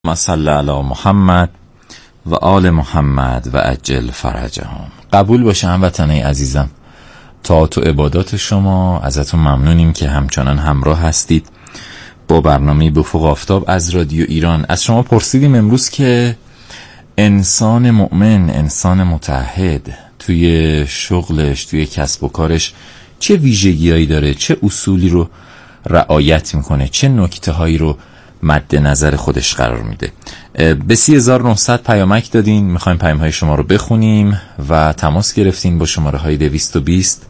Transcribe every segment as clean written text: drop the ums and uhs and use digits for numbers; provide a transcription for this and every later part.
صل علی محمد و آل محمد و عجل فرجهم. قبول باشه هموطنای عزیزم، طاعت و عبادات شما. ازتون ممنونیم که همچنان همراه هستید با برنامه افق آفتاب از رادیو ایران. از شما پرسیدیم امروز که انسان مؤمن، انسان متعهد توی شغلش، توی کسب و کارش چه ویژگی‌هایی داره، چه اصولی رو رعایت میکنه، چه نکته‌هایی رو مد نظر خودش قرار میده. به 30900 پیامک دادین، میخوایم پیام‌های شما رو بخونیم و تماس گرفتین با شماره‌های 220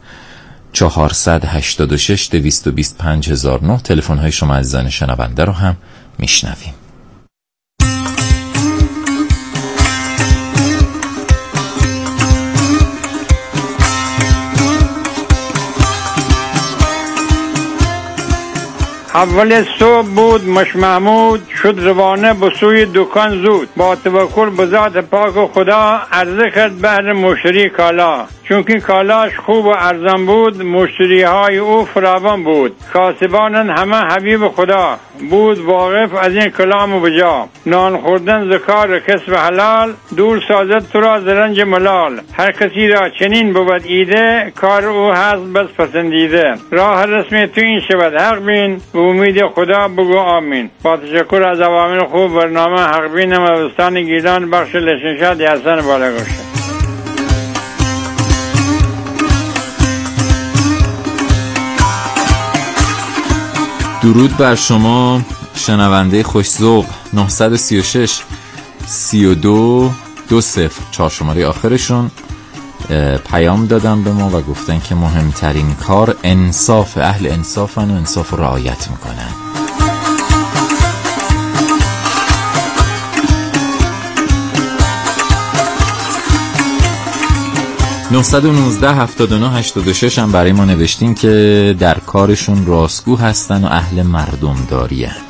486 220 5009. تلفن‌های شما عزیزان شنونده رو هم میشنویم. اول صبح بود مش محمود، شد روانه به سوی دکان زود. با توکل به ذات پاک خدا، عرضه کرد بهر مشتری کالا. چونکه کالاش خوب و ارزان بود، مشتری های او فراوان بود. کاسبانن همه حبیب خدا، بود واقف از این کلام و بجا. نان خوردن ذکار کسب حلال، دور سازد تو را ز رنج ملال. هر کسی را چنین بود ایده، کار او هست بس پسندیده. راه رسم تو این شود حق بین، به امید خدا بگو آمین. با تشکر از عوامل خوب برنامه حق بین مدرستان گیلان، بخش لشنشاد حسن بالاگشته. درود بر شما شنونده خوش‌ذوق. 936 32 20 4 شماره آخرشون پیام دادن به ما و گفتن که مهمترین کار انصاف، اهل انصافن و انصاف رو رعایت میکنن. « 919 79 86 هم برای ما نوشتین که در کارشون راستگو هستن و اهل مردمداری هستن.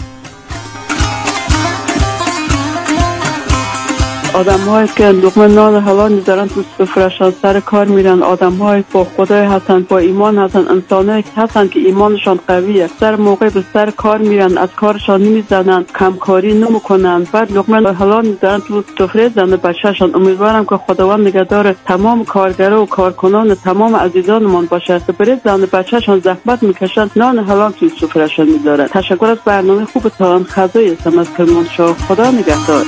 آدم هایی که لقمه نان حلال میذارن تو سفرشان، سر کار میرن. آدم های با خدای هستن، با ایمان هستن، انسانایی هستن که ایمانشان قویه. سر موقع به سر کار میرن، از کارشان نمیزنن، کمکاری نمیکنن. بعد لقمه حلال میذارن تو سفره زن بچه‌شان. امیدوارم که خداوند نگهدار تمام کارگرا و کارکنان تمام عزیزانمان باشه که برای زن بچه‌شان زحمت میکشن، نان حلال تو سفرهشان میذارن. تشکر از برنامه خوبتان. خدای اسم از کرمانشاه. خدا نگهدار.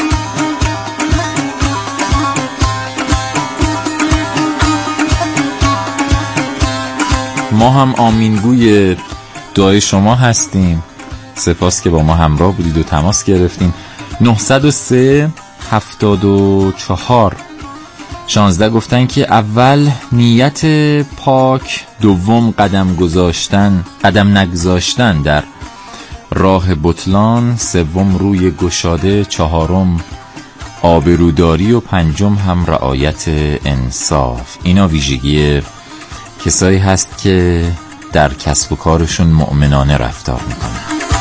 ما هم آمینگوی دعای شما هستیم. سپاس که با ما همراه بودید و تماس گرفتیم. 903 74 16 گفتن که اول نیت پاک، دوم قدم نگذاشتن در راه بطلان، سوم روی گشاده، چهارم آبروداری و پنجم هم رعایت انصاف. اینا ویژگی کسایی هست که در کسب و کارشون مؤمنانه رفتار میکنن.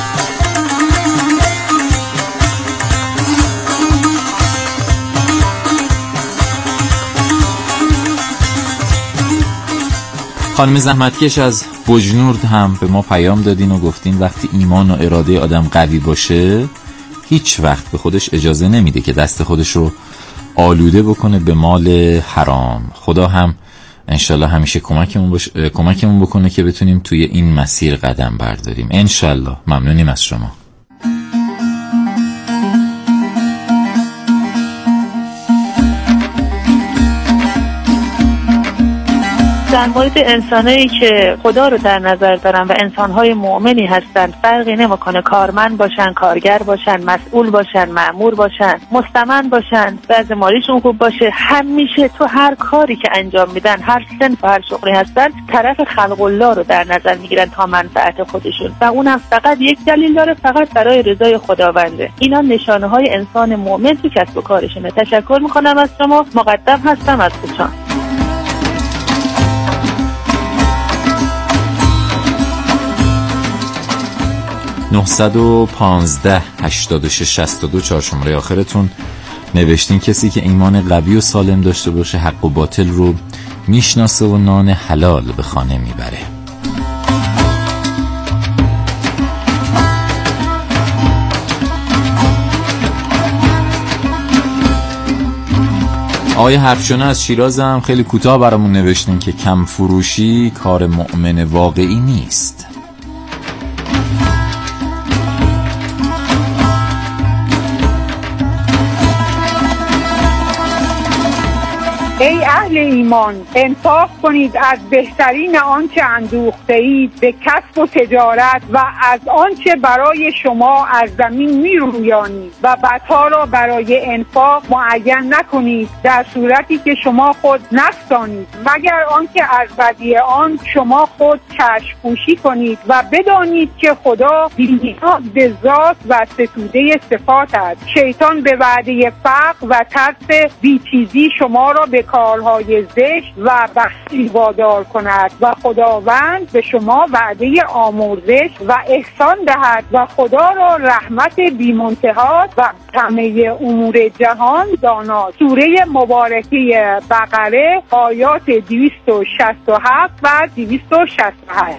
خانم زحمتکش از بجنورد هم به ما پیام دادین و گفتین وقتی ایمان و اراده آدم قوی باشه، هیچ وقت به خودش اجازه نمیده که دست خودش رو آلوده بکنه به مال حرام. خدا هم انشالله همیشه کمکمون بکنه که بتونیم توی این مسیر قدم برداریم. انشالله. ممنونیم از شما. در مورد انسانایی که خدا رو در نظر دارن و انسانهای مؤمنی هستن، فرقی نمیکنه کارمند باشن، کارگر باشن، مسئول باشن، مأمور باشن، مستمند باشن، وضع مالیشون خوب باشه، همیشه تو هر کاری که انجام میدن، هر صنف و هر شغلی هستن، طرف خلق الله رو در نظر میگیرن تا منفعت خودشون و اونم فقط یک دلیل داره، فقط برای رضای خداونده. اینا نشانه های انسان مؤمن تو کسب و کارشونه. تشکر میکنم از شما. مقدم هستم از کوچان. 915 86 62 4 شماره آخرتون نوشتین کسی که ایمان قوی و سالم داشته باشه حق و باطل رو میشناسه و نان حلال به خانه میبره. آقای حرفشونه از شیراز هم خیلی کوتاه برامون نوشتن که کم فروشی کار مؤمن واقعی نیست. ای اهل ایمان، انفاق کنید از بهترین آنچه اندوخته اید به کسب و تجارت و از آنچه برای شما از زمین میرویانید و بدها را برای انفاق معین نکنید، در صورتی که شما خود نستانید، مگر آنکه از بدی آن شما خود چشم پوشی کنید و بدانید که خدا بی‌نیاز به ذات و ستوده صفات است. شیطان به وعده فقر و ترس بی‌چیزی شما را به کارهای زشت و بخیلی وادار کند و خداوند به شما وعده آمرزش و احسان دهد و خدا را رحمت بی‌منتها و همه امور جهان داناست. سوره مبارکه بقره آیات 267 و 268.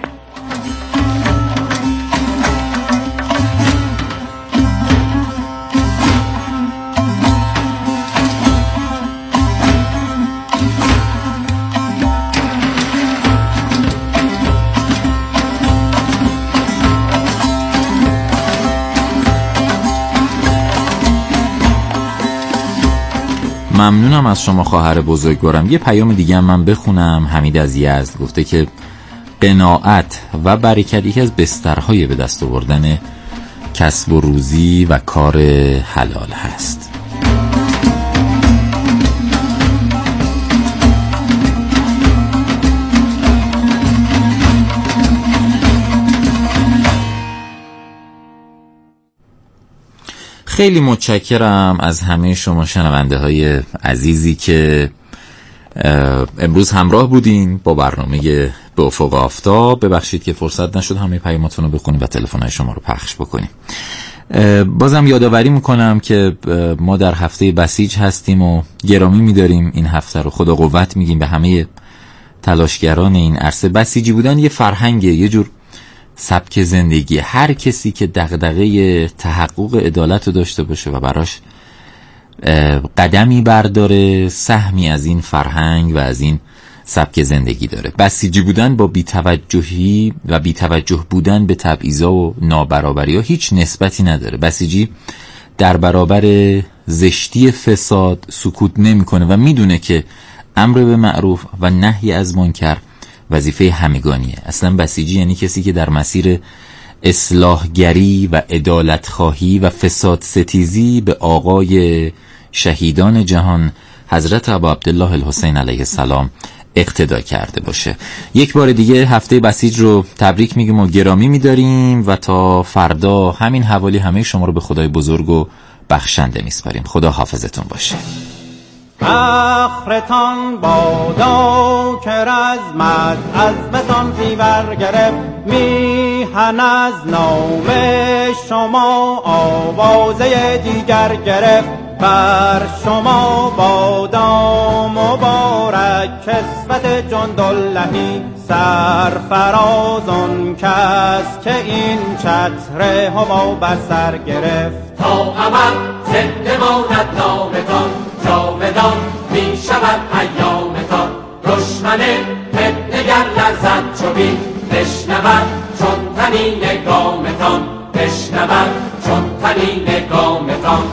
ممنونم از شما خواهر بزرگوارم. یه پیام دیگه هم من بخونم. حمید از یزد گفته که قناعت و برکت یکی از بسترهای به دست آوردن کسب و روزی و کار حلال هست. خیلی متشکرم از همه شما شنونده های عزیزی که امروز همراه بودین با برنامه به افق آفتاب. ببخشید که فرصت نشد همه پیاماتون رو بخونیم و تلفن‌های شما رو پخش بکنیم. بازم یادآوری میکنم که ما در هفته بسیج هستیم و گرامی میداریم این هفته رو. خدا قوت میگیم به همه تلاشگران این عرصه. بسیجی بودن یه فرهنگه، یه جور سبک زندگی. هر کسی که دغدغه تحقق عدالت رو داشته باشه و براش قدمی برداره، سهمی از این فرهنگ و از این سبک زندگی داره. بسیجی بودن با بی‌توجهی و بی‌توجه بودن به تبعیضا و نابرابری‌ها هیچ نسبتی نداره. بسیجی در برابر زشتی فساد سکوت نمی‌کنه و میدونه که امر به معروف و نهی از منکر وظیفه همگانیه. اصلا بسیجی یعنی کسی که در مسیر اصلاحگری و عدالت خواهی و فساد ستیزی به آقای شهیدان جهان حضرت ابا عبدالله الحسین علیه السلام اقتدا کرده باشه. یک بار دیگه هفته بسیج رو تبریک میگیم و گرامی میداریم و تا فردا همین حوالی همه شما رو به خدای بزرگ و بخشنده میسپاریم. خدا حافظتون باشه. فخرتان بادا که رزمت عزمتان زیور گرفت، میهن از نام شما آوازه دیگر گرفت. بر شما بادا مبارک کسوت جنداللهی، سرفرازان کس که این چتر هوا بر سر گرفت. تا ابد زنده ماند نامتان، جاودان می شود ایامتان. دشمن فتنه گر لرزد چو بید، بشنود چون طنین گامتان، بشنود چون طنین گامتان.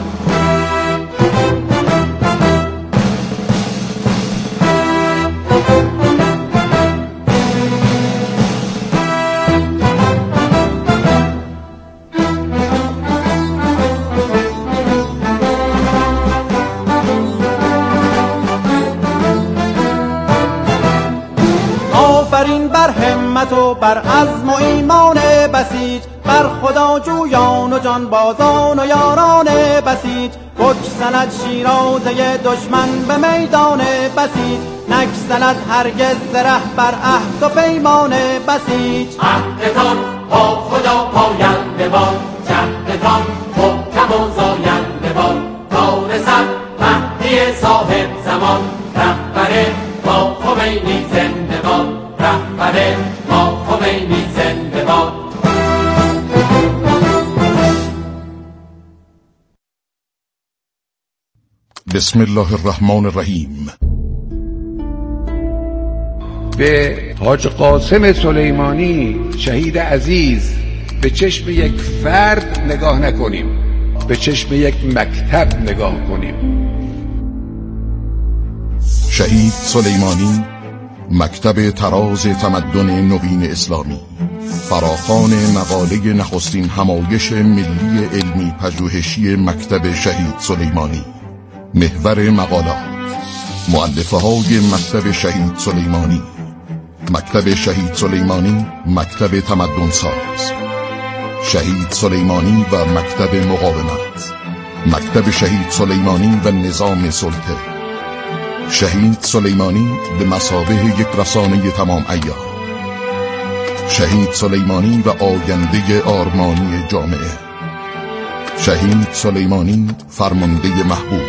و بر عزم و ایمان بسیج، بر خدا جویان و جان بازان و یاران بسیج. بگسلد شیرازه دشمن به میدان بسیج، نگسلد هرگز زره بر عهد و پیمان بسیج. عهدتان با خدا پاینده باد، جهدتان محکم و زاینده باد. تا رسد مهدی صاحب زمان، رهبر با خمینی زنده باد، رهبر با خمینی زنده باد. بسم الله الرحمن الرحیم. به حاج قاسم سلیمانی شهید عزیز به چشم یک فرد نگاه نکنیم، به چشم یک مکتب نگاه کنیم. شهید سلیمانی مکتب تراز تمدن نوین اسلامی، فراخوان مقاله نخستین همایش ملی علمی پژوهشی مکتب شهید سلیمانی، محور مقالات، مؤلفه های مکتب شهید سلیمانی، مکتب شهید سلیمانی مکتب تمدن ساز، شهید سلیمانی و مکتب مقاومت، مکتب شهید سلیمانی و نظام سلطه، شهید سلیمانی به مثابه یک رسانه تمام عیار، شهید سلیمانی و آینده آرمانی جامعه، شهید سلیمانی فرمانده محبوب،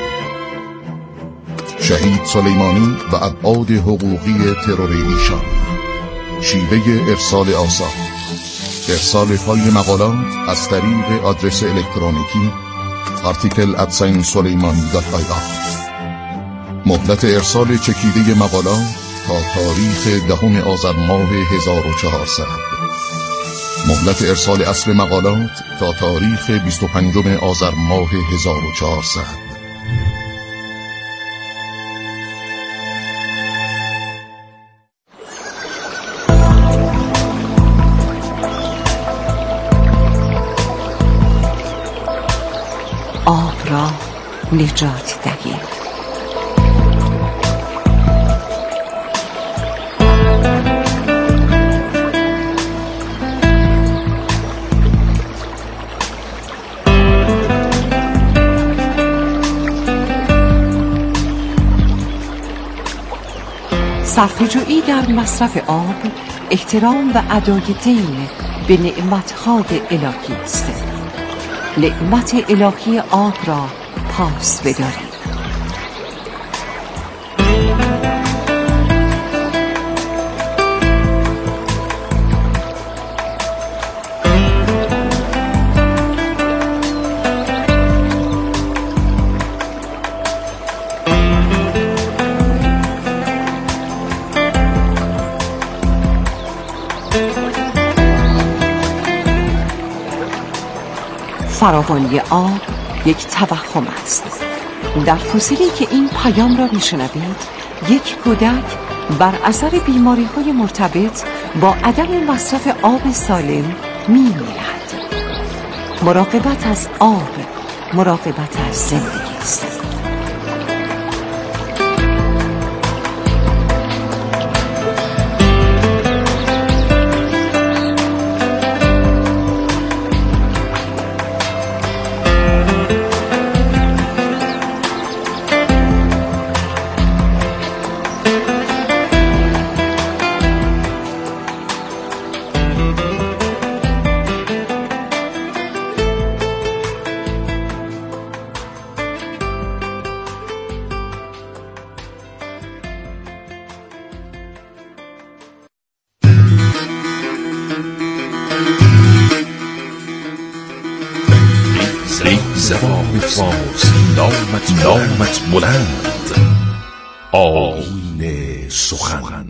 شهید سلیمانی و ابعاد حقوقی ترور ایشان، شیوه ارسال آثار، ارسال فایل مقالات از طریق آدرس الکترونیکی article@suleimani.ir، مهلت ارسال چکیده مقالات تا تاریخ 10 آذر ماه 1400، مهلت ارسال اصل مقالات تا تاریخ 25 آذر ماه 1400. آب را نجات دهید. صرفه‌جویی در مصرف آب احترام و ادای دین به نعمت‌های الهی است. نعمت الهی آب را پاس بدارید. فراوانی آب یک توهم است. در فسیلی که این پیام را میشنوید، یک کودک بر اثر بیماری‌های مرتبط با عدم مصرف آب سالم می‌میرد. مراقبت از آب، مراقبت از زندگی است. زبان فارسی نامت بلند، آیین سخن.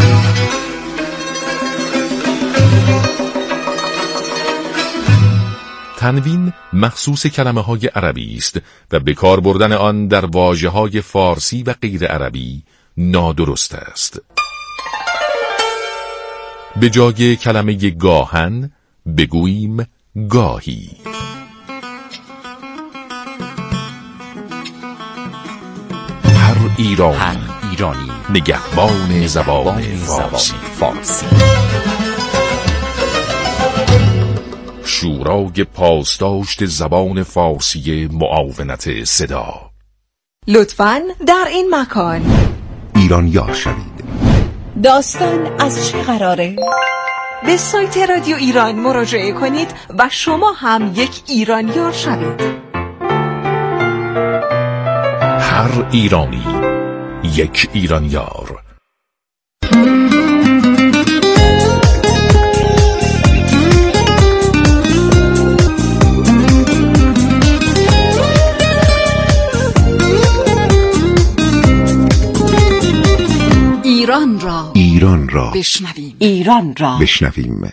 تنوین مخصوص کلمه های عربی است و به کار بردن آن در واژه های فارسی و غیر عربی نادرست است. به جای کلمه گاهن بگوییم گاهی. هر ایرانی نگهبان زبان فارسی. شورای پاسداشت زبان فارسی معاونت صدا. لطفاً در این مکان ایرانیار شوید. داستان از چه قراره؟ به سایت رادیو ایران مراجعه کنید و شما هم یک ایرانیار شوید. هر ایرانی یک ایرانیار. ایران را بشنویم. ایران را بشنویم.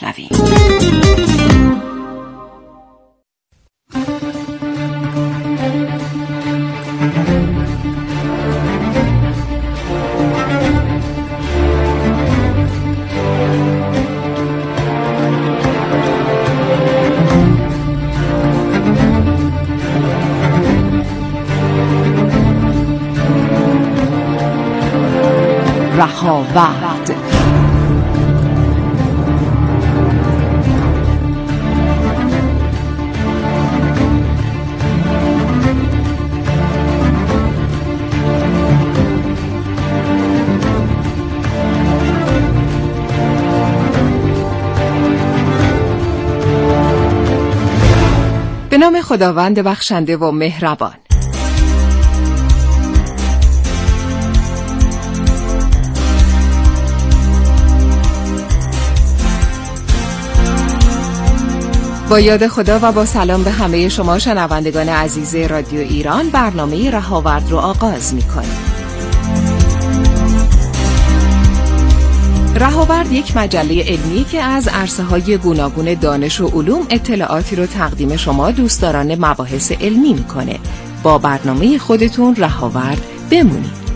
رهاورد. به نام خداوند بخشنده و مهربان. با یاد خدا و با سلام به همه شما شنوندگان عزیز رادیو ایران، برنامه رهاورد رو آغاز می‌کنیم. رهاورد یک مجله علمی که از عرصه‌های گوناگون دانش و علوم اطلاعاتی رو تقدیم شما دوستداران مباحث علمی می‌کنه. با برنامه خودتون رهاورد بمونید.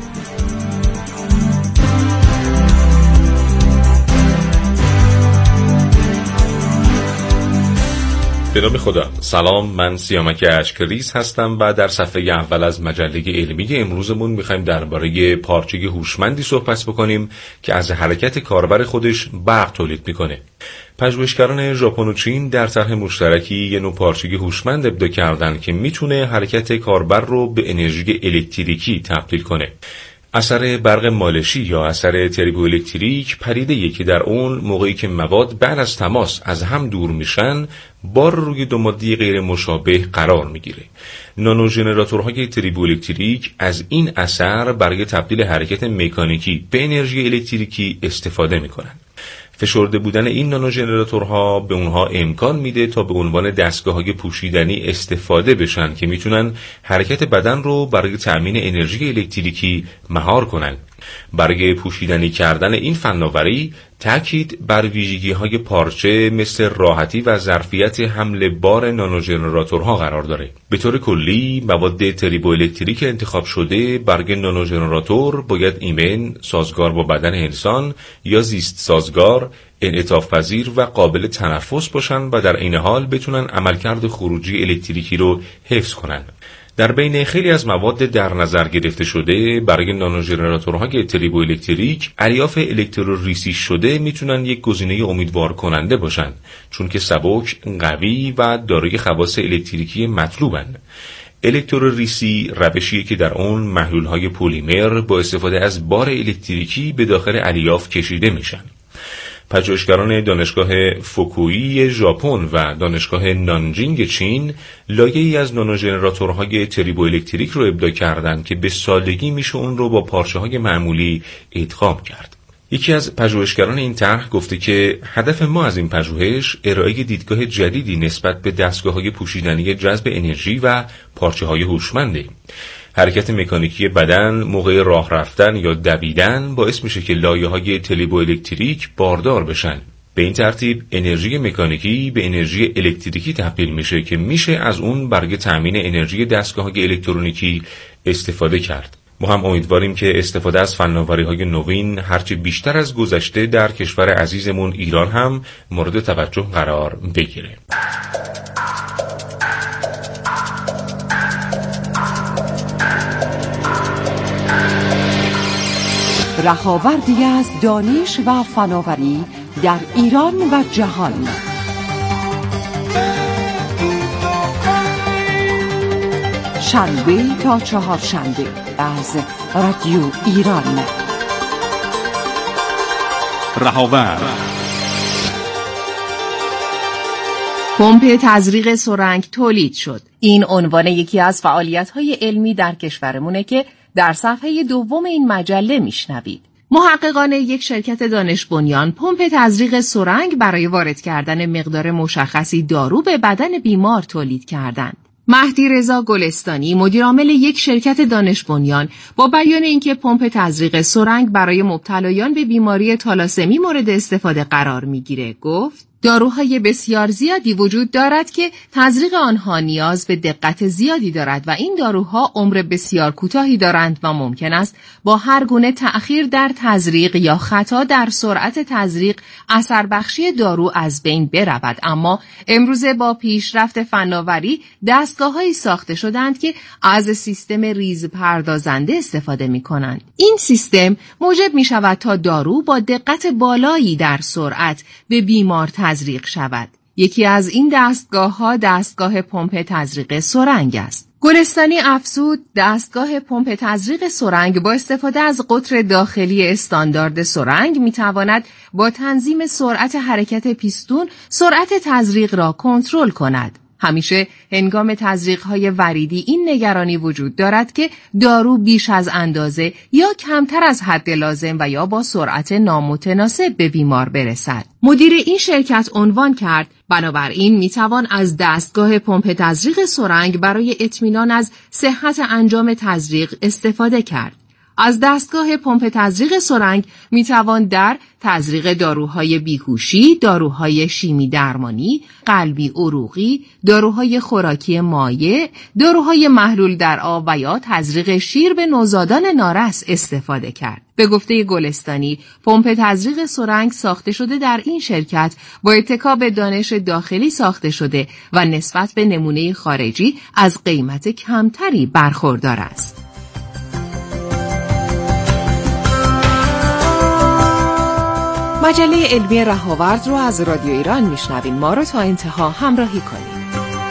به نام خدا. سلام، من سیامک اشکریز هستم و در صفحه اول از مجله علمی امروزمون میخوایم درباره پارچه هوشمندی صحبت بکنیم که از حرکت کاربر خودش برق تولید میکنه. پژوهشگران ژاپن و چین در طرح مشترکی یه نوع پارچه هوشمند ابداع کردن که میتونه حرکت کاربر رو به انرژی الکتریکی تبدیل کنه. اثر برق مالشی یا اثر تربوالکتریک پدیده‌ایه که در اون موقعی که مواد بعد از تماس از هم دور میشن، بار روی دو ماده غیر مشابه قرار میگیره. نانو ژنراتورهای تربوالکتریک از این اثر برای تبدیل حرکت مکانیکی به انرژی الکتریکی استفاده میکنن. فشرده بودن این نانو ژنراتورها به اونها امکان میده تا به عنوان دستگاه‌های پوشیدنی استفاده بشن که میتونن حرکت بدن رو برای تأمین انرژی الکتریکی مهار کنن. برای پوشیدنی کردن این فناوری تاکید بر ویژگی‌های پارچه مثل راحتی و ظرفیت حمل بار نانو ژنراتورها قرار داره. به طور کلی مواد تربوالکتریک انتخاب شده برای نانو ژنراتور باید ایمن، سازگار با بدن انسان یا زیست سازگار، انعطاف پذیر و قابل تنفس باشن و در عین حال بتونن عملکرد خروجی الکتریکی رو حفظ کنن. در بین خیلی از مواد در نظر گرفته شده برای نانو ژنراتورهای تربوالکتریک، الیاف الکتروریسی شده میتونن یک گزینه امیدوار کننده باشن، چون که سبک، قوی و دارای خواص الکتریکی مطلوبن. الکتروریسی روشیه که در اون محلولهای پلیمر با استفاده از بار الکتریکی به داخل الیاف کشیده میشن. پژوهشگران دانشگاه فوکویی ژاپن و دانشگاه نانجینگ چین لایه‌ای از نانو ژنراتورهای تربوالکتریک رو ابداع کردند که به سادگی میشه اون رو با پارچه‌های معمولی ادغام کرد. یکی از پژوهشگران این طرح گفته که هدف ما از این پژوهش ارائه دیدگاه جدیدی نسبت به دستگاه‌های پوشیدنی جذب انرژی و پارچه‌های هوشمنده. حرکت مکانیکی بدن موقع راه رفتن یا دویدن باعث میشه که لایه‌های تربوالکتریک باردار بشن. به این ترتیب انرژی مکانیکی به انرژی الکتریکی تبدیل میشه که میشه از اون برای تأمین انرژی دستگاه‌های الکترونیکی استفاده کرد. ما هم امیدواریم که استفاده از فناوری‌های نوین هرچی بیشتر از گذشته در کشور عزیزمون ایران هم مورد توجه قرار بگیره. رهاوردی از دانش و فناوری در ایران و جهان. شنبه تا چهارشنبه از رادیو ایران. رهاورد. پمپ تزریق سرنگ تولید شد. این عنوان یکی از فعالیت‌های علمی در کشورمونه که در صفحه دوم این مجله میشنوید. محققان یک شرکت دانش بنیان پمپ تزریق سرنگ برای وارد کردن مقدار مشخصی دارو به بدن بیمار تولید کردند. مهدی رضا گلستانی، مدیرعامل یک شرکت دانش بنیان، با بیان اینکه پمپ تزریق سرنگ برای مبتلایان به بیماری تالاسمی مورد استفاده قرار میگیره، گفت داروهای بسیار زیادی وجود دارد که تزریق آنها نیاز به دقت زیادی دارد و این داروها عمر بسیار کوتاهی دارند و ممکن است با هر گونه تأخیر در تزریق یا خطا در سرعت تزریق اثر بخشی دارو از بین برود. اما امروزه با پیشرفت فناوری دستگاه‌هایی ساخته شدند که از سیستم ریز پردازنده استفاده می‌کنند. این سیستم موجب می‌شود تا دارو با دقت بالایی در سرعت به بیمار تزریق شود. یکی از این دستگاه‌ها دستگاه پمپ تزریق سرنگ است. گلستانی افزود دستگاه پمپ تزریق سرنگ با استفاده از قطر داخلی استاندارد سرنگ می‌تواند با تنظیم سرعت حرکت پیستون سرعت تزریق را کنترل کند. همیشه هنگام تزریق‌های وریدی این نگرانی وجود دارد که دارو بیش از اندازه یا کمتر از حد لازم و یا با سرعت نامتناسب به بیمار برسد. مدیر این شرکت عنوان کرد بنابراین میتوان از دستگاه پمپ تزریق سرنگ برای اطمینان از صحت انجام تزریق استفاده کرد. از دستگاه پمپ تزریق سرنگ میتوان در تزریق داروهای بیهوشی، داروهای شیمی درمانی، قلبی عروقی، داروهای خوراکی مایع، داروهای محلول در آب و یا تزریق شیر به نوزادان نارس استفاده کرد. به گفته گلستانی، پمپ تزریق سرنگ ساخته شده در این شرکت با اتکا به دانش داخلی ساخته شده و نسبت به نمونه خارجی از قیمت کمتری برخوردار است. مجله علمی رهاورد رو از رادیو ایران میشنوین. ما رو تا انتها همراهی کنید.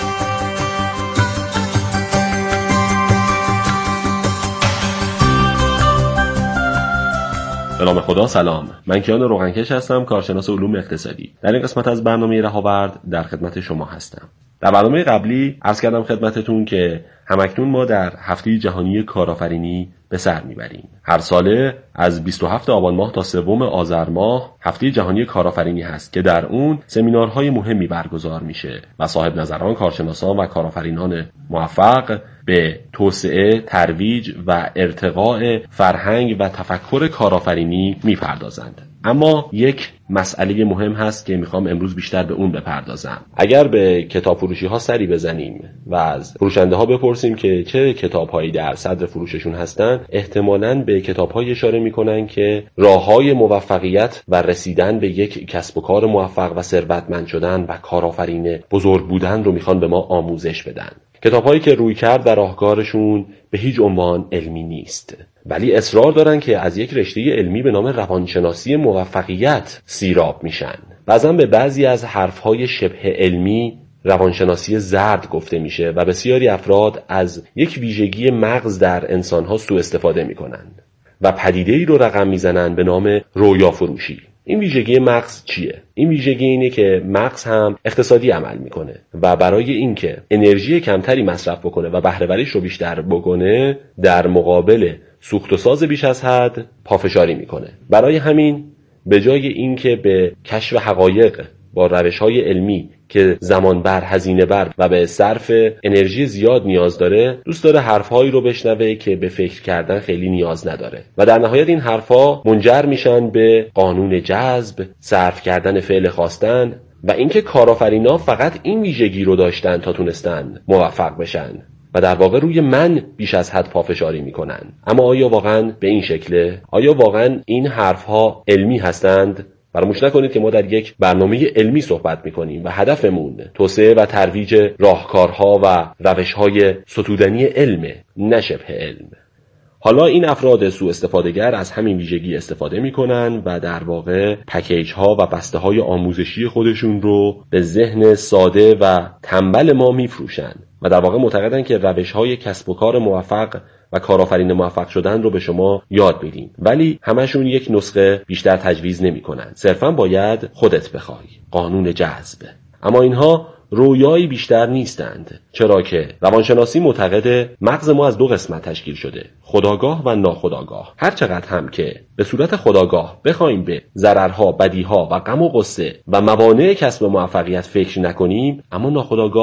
به نام خدا، سلام. من کیان روغنکش هستم، کارشناس علوم اقتصادی. در این قسمت از برنامه رهاورد در خدمت شما هستم. در برنامه قبلی عرض کردم خدمتتون که همکنون ما در هفته جهانی کارآفرینی به سر میبریم. هر ساله از 27 آبان ماه تا 3 آذر ماه هفته جهانی کارآفرینی هست که در اون سمینارهای مهمی برگزار میشه و صاحب نظران، کارشناسان و کارآفرینان موفق به توسعه، ترویج و ارتقاء فرهنگ و تفکر کارآفرینی میپردازند. اما یک مسئله مهم هست که میخوام امروز بیشتر به اون بپردازم. اگر به کتاب فروشی ها سری بزنیم و از فروشنده ها بپرسیم که چه کتاب هایی در صدر فروششون هستن، احتمالاً به کتاب هایی اشاره میکنن که راه های موفقیت و رسیدن به یک کسب و کار موفق و ثروتمند شدن و کارآفرین بزرگ بودن رو میخوان به ما آموزش بدن. کتاب هایی که رویکرد و راهکارشون به هیچ عنوان علمی نیست، ولی اصرار دارن که از یک رشته علمی به نام روانشناسی موفقیت سیراب میشن. بعضا به بعضی از حرفهای شبه علمی روانشناسی زرد گفته میشه و بسیاری افراد از یک ویژگی مغز در انسانها سوء استفاده میکنن و پدیده‌ای رو رقم میزنن به نام رویا فروشی. این ویژگی مغز چیه؟ این ویژگی اینه که مغز هم اقتصادی عمل میکنه و برای اینکه انرژی کمتری مصرف بکنه و بهره وریش رو بیشتر بکنه، در مقابل سوخت و ساز بیش از حد پافشاری میکنه. برای همین به جای اینکه به کشف حقایق با روش‌های علمی که زمان بر، هزینه بر و به صرف انرژی زیاد نیاز داره، دوست داره حرف‌هایی رو بشنوه که به فکر کردن خیلی نیاز نداره و در نهایت این حرف‌ها منجر میشن به قانون جذب، صرف کردن فعل خواستن و اینکه کارآفرینا فقط این ویژگی رو داشتن تا تونستن موفق بشن و در واقع روی من بیش از حد پافشاری میکنن. اما آیا واقعا به این شکله؟ آیا واقعا این حرف‌ها علمی هستند؟ فراموش نکنید که ما در یک برنامه علمی صحبت میکنیم و هدفمون توسعه و ترویج راهکارها و روشهای ستودنی علم، نه شبه علم. حالا این افراد سوء استفادهگر از همین ویژگی استفاده میکنن و در واقع پکیج ها و بسته های آموزشی خودشون رو به ذهن ساده و تنبل ما میفروشن و در واقع معتقدن که روش های کسب و کار موفق و کارآفرین موفق شدن رو به شما یاد بدیم، ولی همشون یک نسخه بیشتر تجویز نمی‌کنن. صرفاً باید خودت بخوای، قانون جذب. اما اینها رویایی بیشتر نیستند، چرا که روانشناسی معتقده مغز ما از 2 قسمت تشکیل شده، خودآگاه و ناخودآگاه. هر چقدر هم که به صورت خودآگاه بخوایم به ضررها، بدیها و غم و غصه و موانع کسب موفقیت فکر نکنیم، اما ناخودآگاه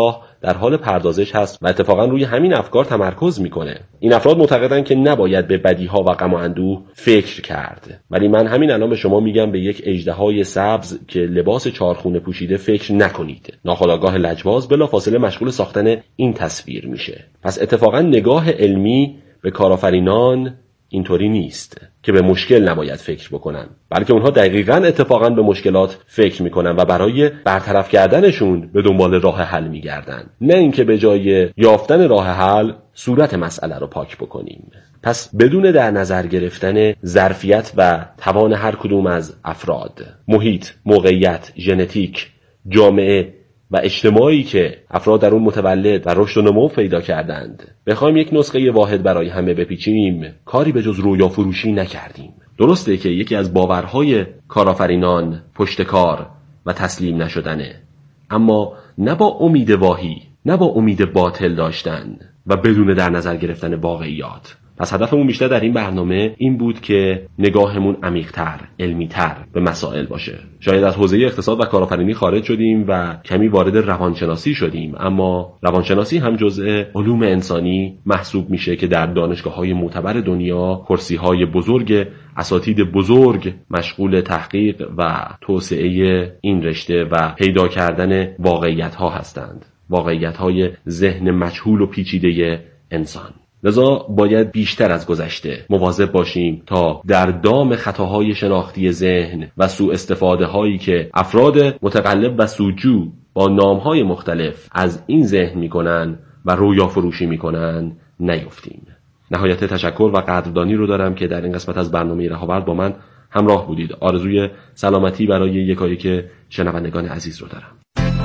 در حال پردازش هست و اتفاقا روی همین افکار تمرکز میکنه. این افراد معتقدن که نباید به بدیها و غم و اندوه فکر کرد، ولی من همین الان به شما میگم به یک اژدهای سبز که لباس چارخونه پوشیده فکر نکنید. ناخودآگاه لجباز بلافاصله مشغول ساختن این تصویر میشه. پس اتفاقا نگاه علمی به کارآفرینان اینطوری نیست که به مشکل نباید فکر بکنن، بلکه اونها دقیقاً اتفاقاً به مشکلات فکر میکنن و برای برطرف کردنشون به دنبال راه حل میگردن، نه اینکه به جای یافتن راه حل صورت مسئله رو پاک بکنیم. پس بدون در نظر گرفتن ظرفیت و توان هر کدوم از افراد، محیط، موقعیت، ژنتیک، جامعه و اجتماعی که افراد در اون متولد و رشد و نمو پیدا کردند، بخوایم یک نسخه واحد برای همه بپیچیم، کاری به جز رویا فروشی نکردیم. درسته که یکی از باورهای کارآفرینان پشتکار و تسلیم نشدنه، اما نه با امید واهی، نه با امید باطل داشتن و بدون در نظر گرفتن واقعیات. پس هدفمون بیشتر در این برنامه این بود که نگاهمون عمیق‌تر، علمی‌تر به مسائل باشه. شاید از حوزه اقتصاد و کارآفرینی خارج شدیم و کمی وارد روانشناسی شدیم، اما روانشناسی هم جزء علوم انسانی محسوب میشه که در دانشگاه‌های معتبر دنیا کرسی‌های بزرگ اساتید بزرگ مشغول تحقیق و توسعه این رشته و پیدا کردن واقعیت‌ها هستند، واقعیت‌های ذهن مجهول و پیچیده انسان. لذا باید بیشتر از گذشته مواظب باشیم تا در دام خطاهای شناختی ذهن و سوء استفاده هایی که افراد متقلب و سودجو با نامهای مختلف از این ذهن میکنن و رویا فروشی میکنن نیفتیم. نهایت تشکر و قدردانی رو دارم که در این قسمت از برنامه رهاورد با من همراه بودید. آرزوی سلامتی برای یکایک شنوندگان عزیز رو دارم.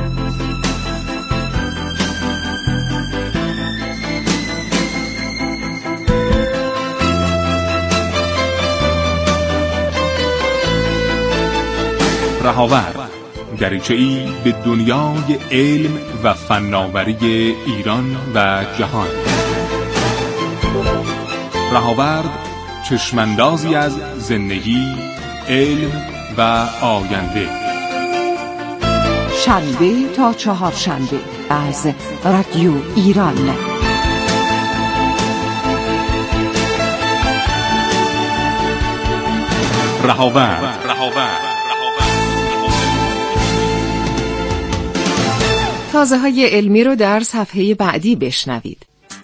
رهاورد، دریچه‌ای به دنیای علم و فناوری ایران و جهان. رهاورد، چشماندازی از زندگی، علم و آینده. شنبه تا چهارشنبه از رادیو ایران. رهاورد. تازه های علمی رو در صفحه بعدی بشنوید.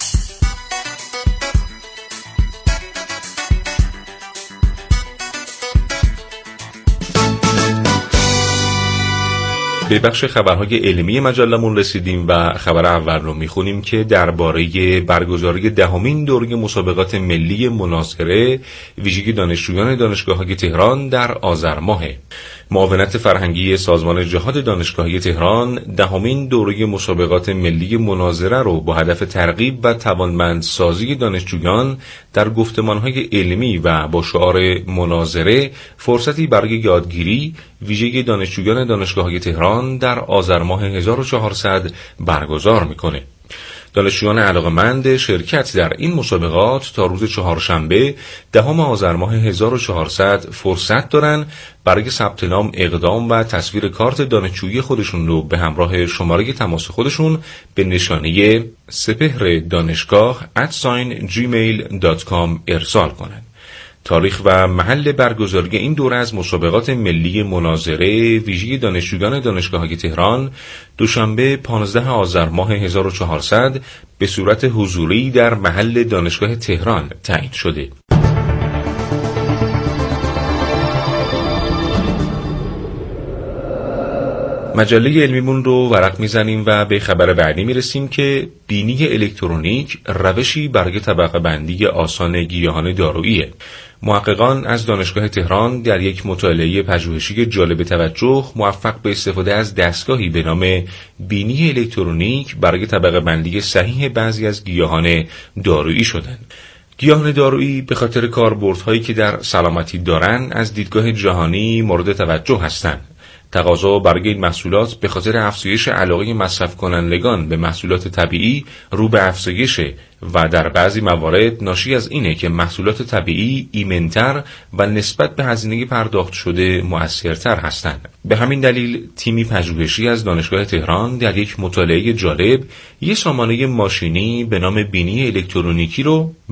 به بخش خبرهای علمی مجلمون رسیدیم و خبر اول رو میخونیم که درباره برگزاری 10مین دوره مسابقات ملی مناظره ویژگی دانشجویان دانشگاه‌های تهران در آذر ماه. معاونت فرهنگی سازمان جهاد دانشگاهی تهران 10مین دوره مسابقات ملی مناظره رو با هدف ترغیب و توانمندسازی دانشجویان در گفتمان‌های علمی و با شعار مناظره فرصتی برای یادگیری ویژگی دانشجویان دانشگاه‌های تهران در آذر ماه 1400 برگزار می‌کنه. دانشجویان علاقه‌مند شرکت در این مسابقات تا روز چهارشنبه 10 آذر ماه 1400 فرصت دارن برای ثبت نام، اقدام و تصویر کارت دانشجویی خودشون رو به همراه شماره تماس خودشون به نشانه سپهر دانشگاه @gmail.com ارسال کنن. تاریخ و محل برگزاری این دوره از مسابقات ملی مناظره ویژه دانشجویان دانشگاه‌های تهران دوشنبه 15 آذر ماه 1400 به صورت حضوری در محل دانشگاه تهران تعیین شده. مجله علمیمون رو ورق میزنیم و به خبر بعدی میرسیم که بینی الکترونیک روشی برای طبقه بندی آسان گیاهان داروییه. محققان از دانشگاه تهران در یک مطالعه پژوهشی جالب توجه موفق به استفاده از دستگاهی به نام بینی الکترونیک برای طبقه بندی صحیح بعضی از گیاهان دارویی شدند. گیاهان دارویی به خاطر کاربردهایی که در سلامتی دارن از دیدگاه جهانی مورد توجه هستند. تقاضا برای این محصولات به خاطر افزایش علاقه مصرف کنندگان به محصولات طبیعی رو به افزایشه و در بعضی موارد ناشی از اینه که محصولات طبیعی ایمن‌تر و نسبت به هزینه پرداخت شده مؤثرتر هستند. به همین دلیل تیمی پژوهشی از دانشگاه تهران در یک مطالعه جالب یک سامانه ماشینی به نام بینی الکترونیکی رو